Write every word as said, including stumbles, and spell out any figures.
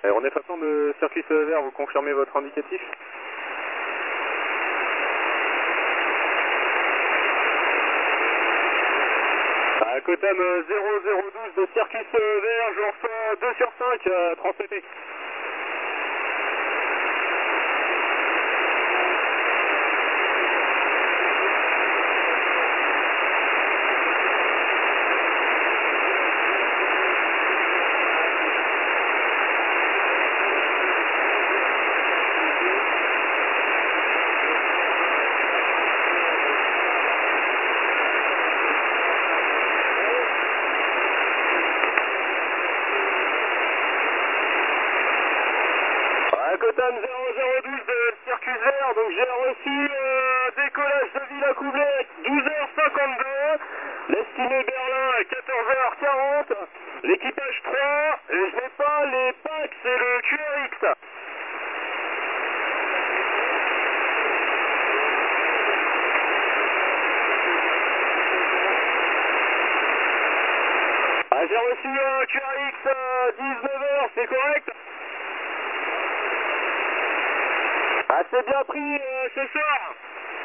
Alors, on est passant de circuit vert, vous confirmez votre indicatif? À Cotam zéro zéro douze de circuit vert, je reçois deux sur cinq, euh, transmettez. À Cotam zéro zéro douze de circuit vert, donc j'ai reçu euh, décollage de Villacoublay à douze heures cinquante-deux, l'estimé Berlin à quatorze heures quarante, l'équipage trois, et je n'ai pas les packs et le Q R X. Ah, j'ai reçu un Q R X à dix-neuf heures, c'est correct? Ah, c'est bien pris euh, ce soir.